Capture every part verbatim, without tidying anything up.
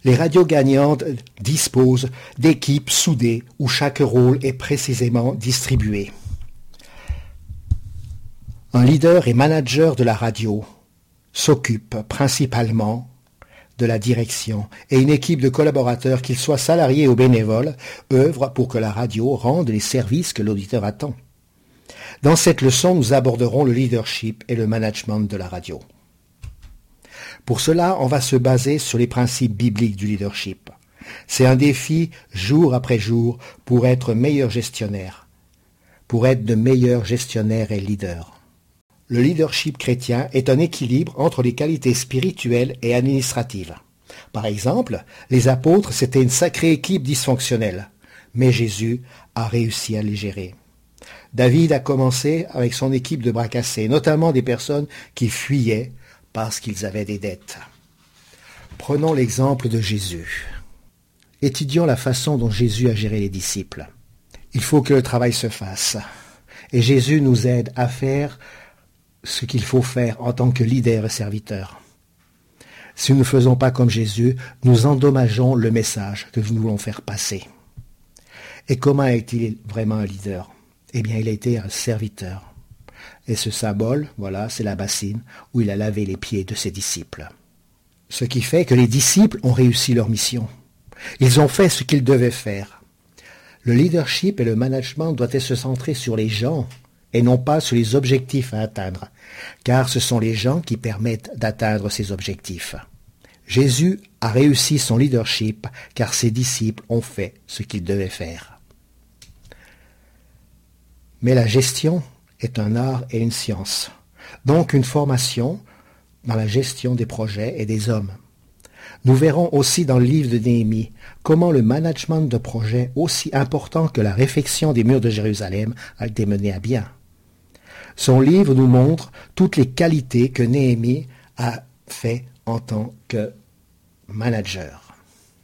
Les radios gagnantes disposent d'équipes soudées où chaque rôle est précisément distribué. Un leader et manager de la radio s'occupe principalement de la direction et une équipe de collaborateurs, qu'ils soient salariés ou bénévoles, œuvre pour que la radio rende les services que l'auditeur attend. Dans cette leçon, nous aborderons le leadership et le management de la radio. Pour cela, on va se baser sur les principes bibliques du leadership. C'est un défi jour après jour pour être meilleur gestionnaire, pour être de meilleurs gestionnaires et leaders. Le leadership chrétien est un équilibre entre les qualités spirituelles et administratives. Par exemple, les apôtres, c'était une sacrée équipe dysfonctionnelle, mais Jésus a réussi à les gérer. David a commencé avec son équipe de bras cassés, notamment des personnes qui fuyaient parce qu'ils avaient des dettes. Prenons l'exemple de Jésus. Étudions la façon dont Jésus a géré les disciples. Il faut que le travail se fasse. Et Jésus nous aide à faire ce qu'il faut faire en tant que leader et serviteur. Si nous ne faisons pas comme Jésus, nous endommageons le message que nous voulons faire passer. Et comment est-il vraiment un leader ? Eh bien, il a été un serviteur. Et ce symbole, voilà, c'est la bassine où il a lavé les pieds de ses disciples. Ce qui fait que les disciples ont réussi leur mission. Ils ont fait ce qu'ils devaient faire. Le leadership et le management doivent se centrer sur les gens et non pas sur les objectifs à atteindre, car ce sont les gens qui permettent d'atteindre ces objectifs. Jésus a réussi son leadership car ses disciples ont fait ce qu'ils devaient faire. Mais la gestion est un art et une science, donc une formation dans la gestion des projets et des hommes. Nous verrons aussi dans le livre de Néhémie comment le management de projets aussi important que la réfection des murs de Jérusalem a été mené à bien. Son livre nous montre toutes les qualités que Néhémie a fait en tant que manager.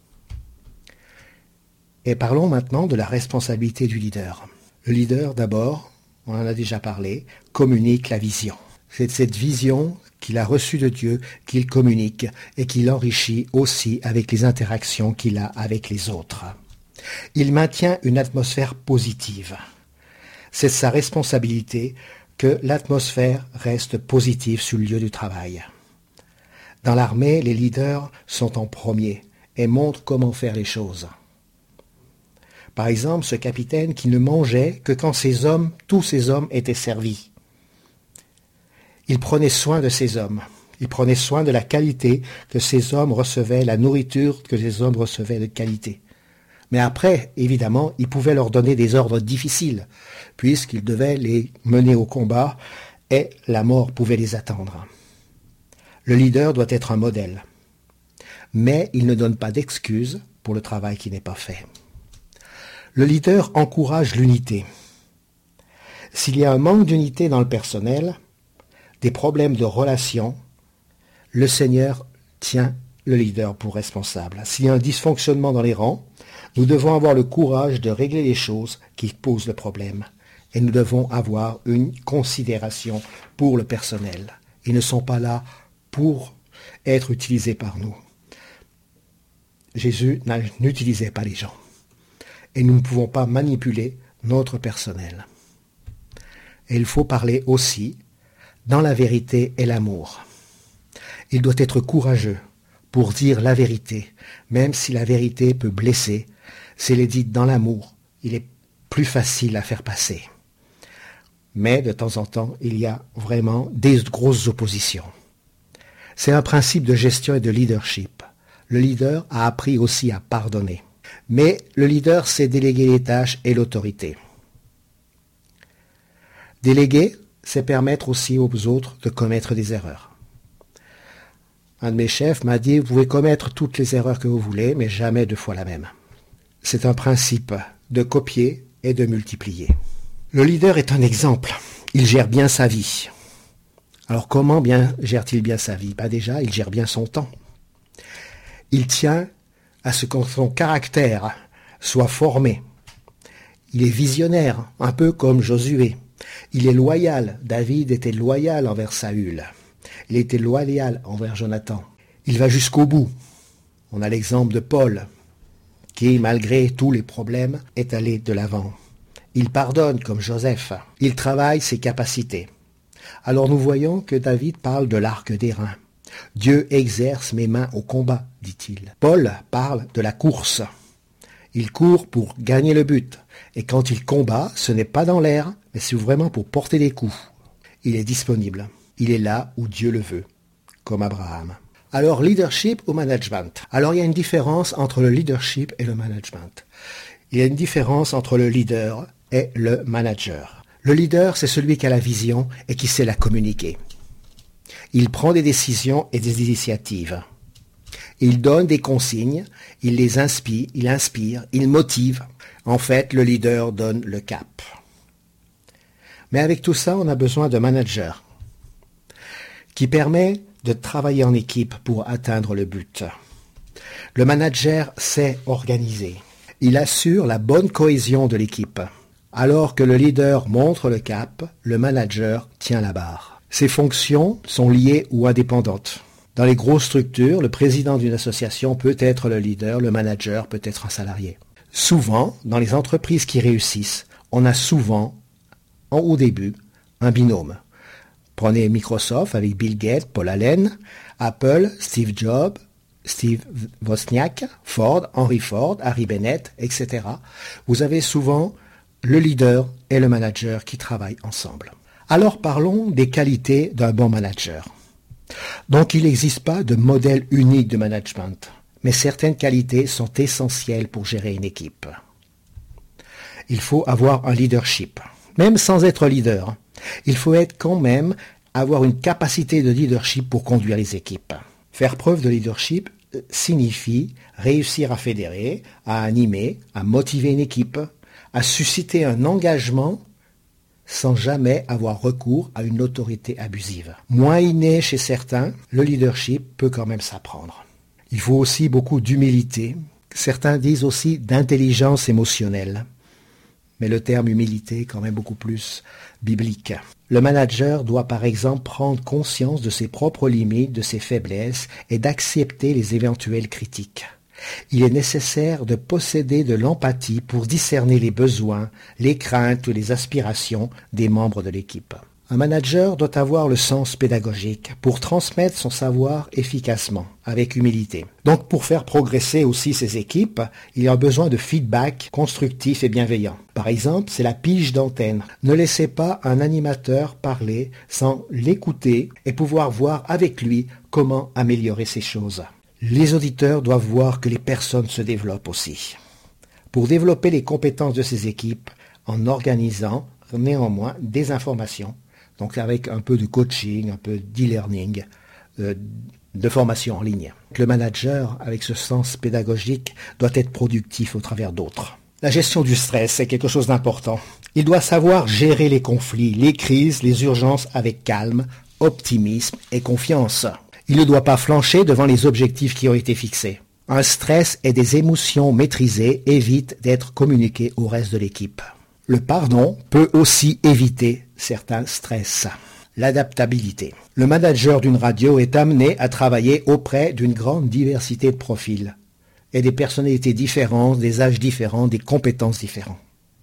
Et parlons maintenant de la responsabilité du leader. Le leader, d'abord, on en a déjà parlé, communique la vision. C'est cette vision qu'il a reçue de Dieu qu'il communique et qu'il enrichit aussi avec les interactions qu'il a avec les autres. Il maintient une atmosphère positive. C'est sa responsabilité que l'atmosphère reste positive sur le lieu du travail. Dans l'armée, les leaders sont en premier et montrent comment faire les choses. Par exemple, ce capitaine qui ne mangeait que quand ses hommes, tous ses hommes étaient servis. Il prenait soin de ses hommes. Il prenait soin de la qualité que ces hommes recevaient, la nourriture que ces hommes recevaient de qualité. Mais après, évidemment, il pouvait leur donner des ordres difficiles, puisqu'il devait les mener au combat et la mort pouvait les attendre. Le leader doit être un modèle, mais il ne donne pas d'excuses pour le travail qui n'est pas fait. Le leader encourage l'unité. S'il y a un manque d'unité dans le personnel, des problèmes de relations, le Seigneur tient le leader pour responsable. S'il y a un dysfonctionnement dans les rangs, nous devons avoir le courage de régler les choses qui posent le problème. Et nous devons avoir une considération pour le personnel. Ils ne sont pas là pour être utilisés par nous. Jésus n'utilisait pas les gens. Et nous ne pouvons pas manipuler notre personnel. Et il faut parler aussi dans la vérité et l'amour. Il doit être courageux pour dire la vérité, même si la vérité peut blesser. Si elle est dite dans l'amour, il est plus facile à faire passer. Mais de temps en temps, il y a vraiment des grosses oppositions. C'est un principe de gestion et de leadership. Le leader a appris aussi à pardonner. Mais le leader sait déléguer les tâches et l'autorité. Déléguer, c'est permettre aussi aux autres de commettre des erreurs. Un de mes chefs m'a dit, vous pouvez commettre toutes les erreurs que vous voulez, mais jamais deux fois la même. C'est un principe de copier et de multiplier. Le leader est un exemple. Il gère bien sa vie. Alors comment bien gère-t-il bien sa vie ? Ben déjà, il gère bien son temps. Il tient à ce que son caractère soit formé. Il est visionnaire, un peu comme Josué. Il est loyal. David était loyal envers Saül. Il était loyal envers Jonathan. Il va jusqu'au bout. On a l'exemple de Paul, qui, malgré tous les problèmes, est allé de l'avant. Il pardonne comme Joseph. Il travaille ses capacités. Alors nous voyons que David parle de l'arc d'airain. Dieu exerce mes mains au combat, dit-il. Paul parle de la course. Il court pour gagner le but. Et quand il combat, ce n'est pas dans l'air, mais c'est vraiment pour porter des coups. Il est disponible. Il est là où Dieu le veut, comme Abraham. Alors, leadership ou management? Alors, il y a une différence entre le leadership et le management. Il y a une différence entre le leader et le manager. Le leader, c'est celui qui a la vision et qui sait la communiquer. Il prend des décisions et des initiatives. Il donne des consignes, il les inspire, il inspire, il motive. En fait, le leader donne le cap. Mais avec tout ça, on a besoin de managers qui permet de travailler en équipe pour atteindre le but. Le manager sait organiser. Il assure la bonne cohésion de l'équipe. Alors que le leader montre le cap, le manager tient la barre. Ses fonctions sont liées ou indépendantes. Dans les grosses structures, le président d'une association peut être le leader, le manager peut être un salarié. Souvent, dans les entreprises qui réussissent, on a souvent, en au début, un binôme. Prenez Microsoft avec Bill Gates, Paul Allen, Apple, Steve Jobs, Steve Wozniak, Ford, Henry Ford, Harry Bennett, et cetera. Vous avez souvent le leader et le manager qui travaillent ensemble. Alors parlons des qualités d'un bon manager. Donc il n'existe pas de modèle unique de management, mais certaines qualités sont essentielles pour gérer une équipe. Il faut avoir un leadership, même sans être leader. Il faut être quand même avoir une capacité de leadership pour conduire les équipes. Faire preuve de leadership signifie réussir à fédérer, à animer, à motiver une équipe, à susciter un engagement sans jamais avoir recours à une autorité abusive. Moins inné chez certains, le leadership peut quand même s'apprendre. Il faut aussi beaucoup d'humilité. Certains disent aussi d'intelligence émotionnelle. Mais le terme humilité est quand même beaucoup plus biblique. Le manager doit par exemple prendre conscience de ses propres limites, de ses faiblesses et d'accepter les éventuelles critiques. Il est nécessaire de posséder de l'empathie pour discerner les besoins, les craintes ou les aspirations des membres de l'équipe. Un manager doit avoir le sens pédagogique pour transmettre son savoir efficacement, avec humilité. Donc pour faire progresser aussi ses équipes, il y a besoin de feedback constructif et bienveillant. Par exemple, c'est la pige d'antenne. Ne laissez pas un animateur parler sans l'écouter et pouvoir voir avec lui comment améliorer ces choses. Les auditeurs doivent voir que les personnes se développent aussi. Pour développer les compétences de ces équipes, en organisant néanmoins des informations, donc avec un peu de coaching, un peu d'e-learning, euh, de formation en ligne. Le manager, avec ce sens pédagogique, doit être productif au travers d'autres. La gestion du stress, c'est quelque chose d'important. Il doit savoir gérer les conflits, les crises, les urgences avec calme, optimisme et confiance. Il ne doit pas flancher devant les objectifs qui ont été fixés. Un stress et des émotions maîtrisées évitent d'être communiquées au reste de l'équipe. Le pardon peut aussi éviter certains stress. L'adaptabilité. Le manager d'une radio est amené à travailler auprès d'une grande diversité de profils et des personnalités différentes, des âges différents, des compétences différentes.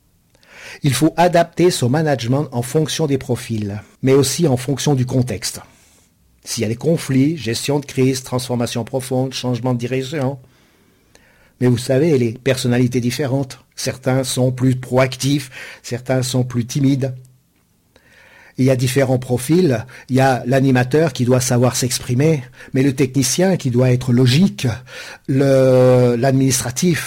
Il faut adapter son management en fonction des profils, mais aussi en fonction du contexte. S'il y a des conflits, gestion de crise, transformation profonde, changement de direction. Mais vous savez, les personnalités différentes, certains sont plus proactifs, certains sont plus timides. Il y a différents profils, il y a l'animateur qui doit savoir s'exprimer, mais le technicien qui doit être logique, le, l'administratif.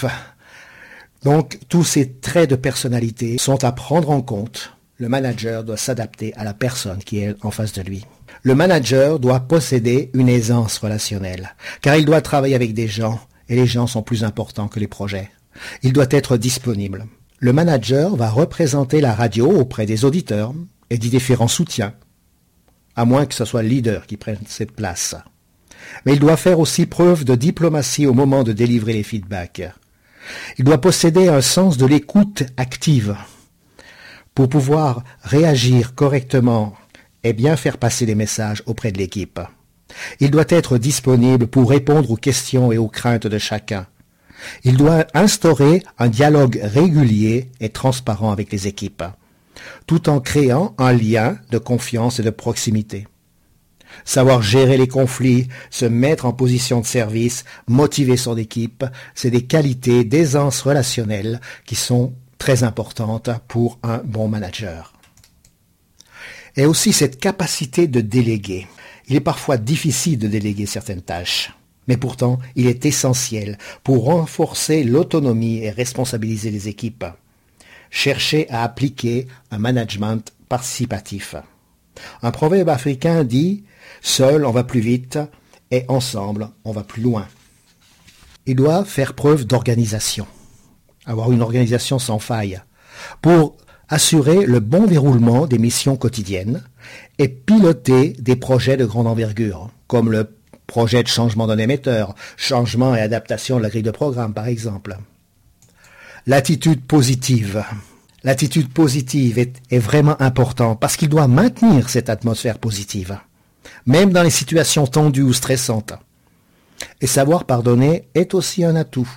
Donc tous ces traits de personnalité sont à prendre en compte. Le manager doit s'adapter à la personne qui est en face de lui. Le manager doit posséder une aisance relationnelle, car il doit travailler avec des gens, et les gens sont plus importants que les projets. Il doit être disponible. Le manager va représenter la radio auprès des auditeurs et des différents soutiens, à moins que ce soit le leader qui prenne cette place. Mais il doit faire aussi preuve de diplomatie au moment de délivrer les feedbacks. Il doit posséder un sens de l'écoute active pour pouvoir réagir correctement et bien faire passer les messages auprès de l'équipe. Il doit être disponible pour répondre aux questions et aux craintes de chacun. Il doit instaurer un dialogue régulier et transparent avec les équipes, tout en créant un lien de confiance et de proximité. Savoir gérer les conflits, se mettre en position de service, motiver son équipe, c'est des qualités d'aisance relationnelle qui sont très importantes pour un bon manager. Et aussi cette capacité de déléguer. Il est parfois difficile de déléguer certaines tâches, mais pourtant il est essentiel pour renforcer l'autonomie et responsabiliser les équipes. Cherchez à appliquer un management participatif. Un proverbe africain dit « Seul on va plus vite et ensemble on va plus loin ». Il doit faire preuve d'organisation, avoir une organisation sans faille, pour assurer le bon déroulement des missions quotidiennes et piloter des projets de grande envergure, comme le projet de changement d'un émetteur, changement et adaptation de la grille de programme par exemple. L'attitude positive. L'attitude positive est, est vraiment importante parce qu'il doit maintenir cette atmosphère positive, même dans les situations tendues ou stressantes. Et savoir pardonner est aussi un atout.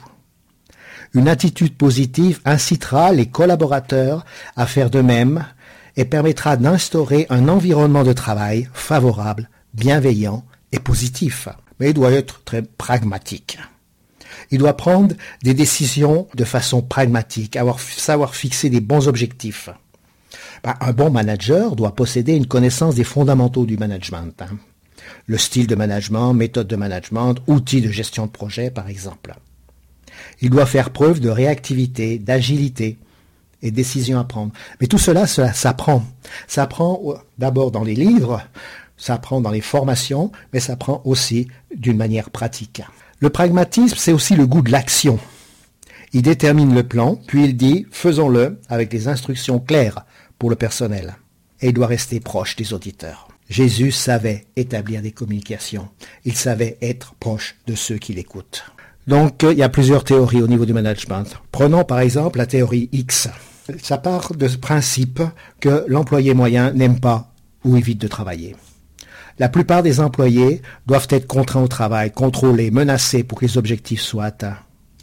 Une attitude positive incitera les collaborateurs à faire de même et permettra d'instaurer un environnement de travail favorable, bienveillant et positif. Mais il doit être très pragmatique. Il doit prendre des décisions de façon pragmatique, avoir, savoir fixer des bons objectifs. Ben, un bon manager doit posséder une connaissance des fondamentaux du management. Hein. Le style de management, méthode de management, outils de gestion de projet par exemple. Il doit faire preuve de réactivité, d'agilité et décision à prendre. Mais tout cela, cela s'apprend. Ça s'apprend d'abord dans les livres, ça s'apprend dans les formations, mais ça s'apprend aussi d'une manière pratique. Le pragmatisme, c'est aussi le goût de l'action. Il détermine le plan, puis il dit « faisons-le avec des instructions claires pour le personnel ». Et il doit rester proche des auditeurs. Jésus savait établir des communications. Il savait être proche de ceux qui l'écoutent. Donc, il y a plusieurs théories au niveau du management. Prenons par exemple la théorie X. Ça part de ce principe que l'employé moyen n'aime pas ou évite de travailler. La plupart des employés doivent être contraints au travail, contrôlés, menacés pour que les objectifs soient atteints.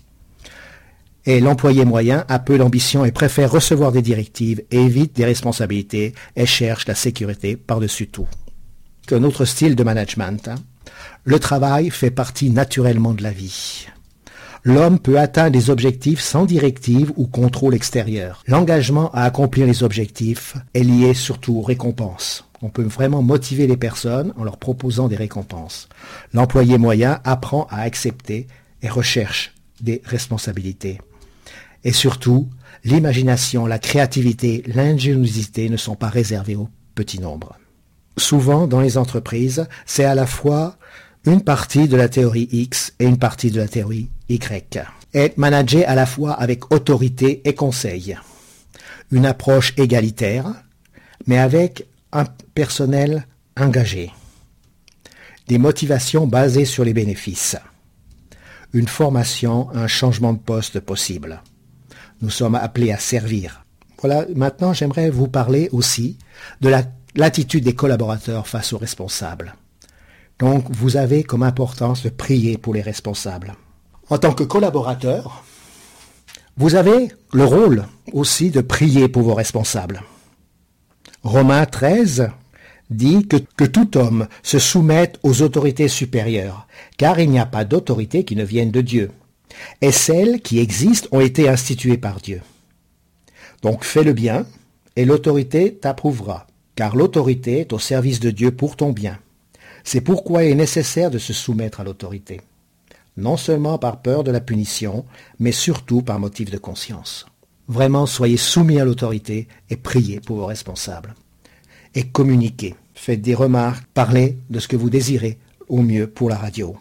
Et l'employé moyen a peu d'ambition et préfère recevoir des directives et évite des responsabilités et cherche la sécurité par-dessus tout. Un autre style de management. Hein. Le travail fait partie naturellement de la vie. L'homme peut atteindre des objectifs sans directive ou contrôle extérieur. L'engagement à accomplir les objectifs est lié surtout aux récompenses. On peut vraiment motiver les personnes en leur proposant des récompenses. L'employé moyen apprend à accepter et recherche des responsabilités. Et surtout, l'imagination, la créativité, l'ingéniosité ne sont pas réservées au petit nombre. Souvent, dans les entreprises, c'est à la fois une partie de la théorie X et une partie de la théorie Y. Être managé à la fois avec autorité et conseil. Une approche égalitaire, mais avec un personnel engagé. Des motivations basées sur les bénéfices. Une formation, un changement de poste possible. Nous sommes appelés à servir. Voilà, maintenant j'aimerais vous parler aussi de la, l'attitude des collaborateurs face aux responsables. Donc vous avez comme importance de prier pour les responsables. En tant que collaborateur, vous avez le rôle aussi de prier pour vos responsables. Romains treize dit que, que tout homme se soumette aux autorités supérieures, car il n'y a pas d'autorité qui ne vienne de Dieu. Et celles qui existent ont été instituées par Dieu. Donc fais le bien, et l'autorité t'approuvera, car l'autorité est au service de Dieu pour ton bien. C'est pourquoi il est nécessaire de se soumettre à l'autorité, non seulement par peur de la punition, mais surtout par motif de conscience. Vraiment, soyez soumis à l'autorité et priez pour vos responsables. Et communiquez, faites des remarques, parlez de ce que vous désirez au mieux pour la radio.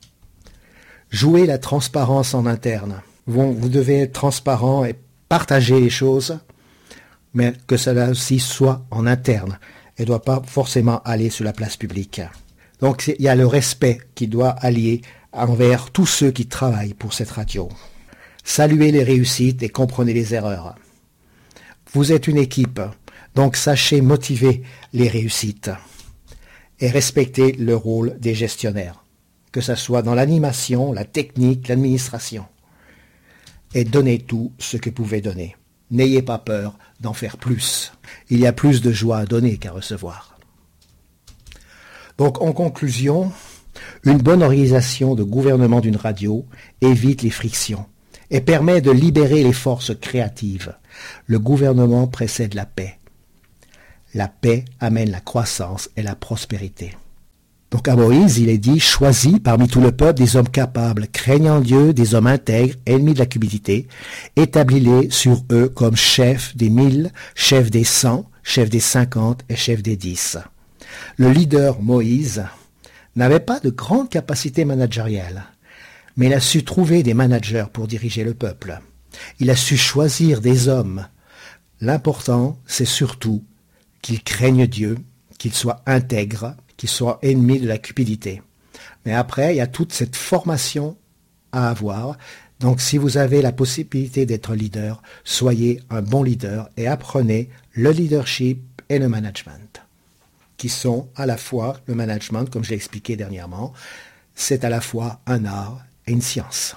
Jouez la transparence en interne. Vous, vous devez être transparent et partager les choses, mais que cela aussi soit en interne et ne doit pas forcément aller sur la place publique. Donc il y a le respect qui doit allier envers tous ceux qui travaillent pour cette radio. Saluez les réussites et comprenez les erreurs. Vous êtes une équipe, donc sachez motiver les réussites. et respectez le rôle des gestionnaires, que ce soit dans l'animation, la technique, l'administration. Et donnez tout ce que vous pouvez donner. N'ayez pas peur d'en faire plus. Il y a plus de joie à donner qu'à recevoir. Donc, en conclusion, une bonne organisation de gouvernement d'une radio évite les frictions et permet de libérer les forces créatives. Le gouvernement précède la paix. La paix amène la croissance et la prospérité. Donc à Moïse, il est dit, choisis parmi tout le peuple des hommes capables, craignant Dieu, des hommes intègres, ennemis de la cupidité, établis-les sur eux comme chefs des mille, chefs des cent, chefs des cinquante et chefs des dix. Le leader Moïse n'avait pas de grande capacité managériale, mais il a su trouver des managers pour diriger le peuple. Il a su choisir des hommes. L'important, c'est surtout qu'ils craignent Dieu, qu'ils soient intègres, qu'ils soient ennemis de la cupidité. Mais après, il y a toute cette formation à avoir. Donc, si vous avez la possibilité d'être leader, soyez un bon leader et apprenez le leadership et le management, qui sont à la fois le management, comme je l'ai expliqué dernièrement, c'est à la fois un art et une science.